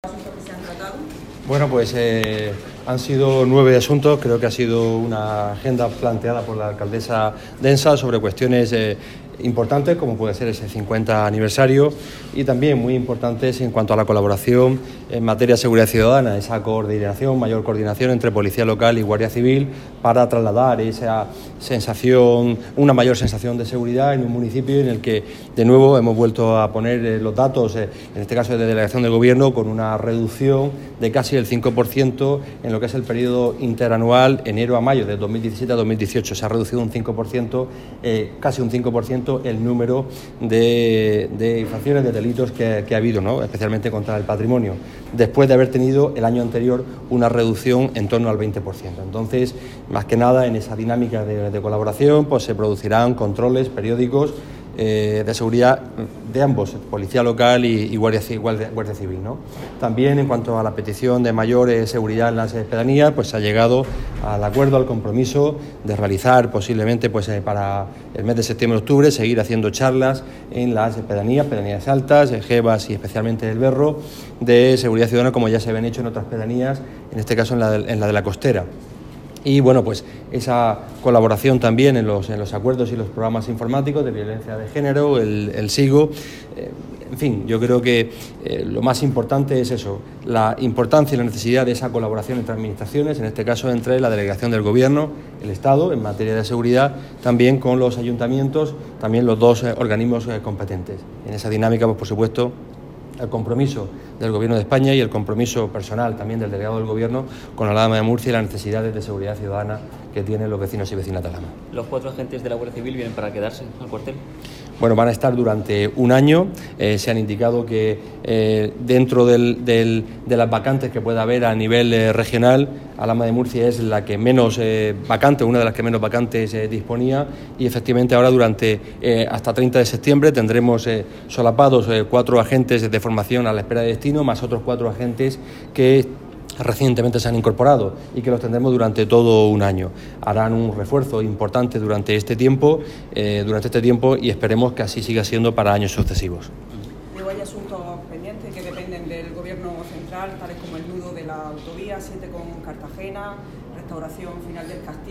asuntos que se han tratado? Bueno, pues han sido 9 asuntos. Creo que ha sido una agenda planteada por la alcaldesa Densa sobre cuestiones importantes, como puede ser ese 50 aniversario, y también muy importantes en cuanto a la colaboración en materia de seguridad ciudadana, esa coordinación, mayor coordinación entre Policía Local y Guardia Civil para trasladar esa sensación, una mayor sensación de seguridad en un municipio en el que de nuevo hemos vuelto a poner los datos, en este caso de delegación de gobierno, con una reducción de casi el 5% en lo que es el periodo interanual enero a mayo de 2017 a 2018. Se ha reducido un 5%, casi un 5% el número de infracciones, de delitos que ha habido, ¿no? Especialmente contra el patrimonio, después de haber tenido el año anterior una reducción en torno al 20%. Entonces, más que nada, en esa dinámica de colaboración, pues se producirán controles periódicos de seguridad de ambos, Policía Local y Guardia Civil, ¿no? También, en cuanto a la petición de mayor seguridad en las pedanías, pues se ha llegado al acuerdo, al compromiso de realizar posiblemente para el mes de septiembre-octubre, seguir haciendo charlas en las pedanías altas, Jebas y especialmente El Berro, de seguridad ciudadana, como ya se habían hecho en otras pedanías, en este caso en la de la costera. Y bueno, pues esa colaboración también en los acuerdos y los programas informáticos de violencia de género, el SIGO. En fin, yo creo que lo más importante es eso, la importancia y la necesidad de esa colaboración entre administraciones, en este caso entre la delegación del Gobierno, el Estado, en materia de seguridad, también con los ayuntamientos, también los dos organismos competentes. En esa dinámica, pues por supuesto, el compromiso del Gobierno de España y el compromiso personal también del delegado del Gobierno con Alhama de Murcia y las necesidades de seguridad ciudadana que tienen los vecinos y vecinas de Alhama. ¿Los 4 agentes de la Guardia Civil vienen para quedarse al cuartel? Bueno, van a estar durante un año. Se han indicado que dentro de las vacantes que pueda haber a nivel regional, Alhama de Murcia es la que menos vacante, una de las que menos vacantes disponía, y efectivamente ahora hasta 30 de septiembre tendremos solapados 4 agentes de formación a la espera de destino, más otros 4 agentes que recientemente se han incorporado y que los tendremos durante todo un año. Harán un refuerzo importante durante este tiempo y esperemos que así siga siendo para años sucesivos. Luego hay asuntos pendientes que dependen del Gobierno central, tales como el nudo de la autovía 7 con Cartagena, restauración final del castillo.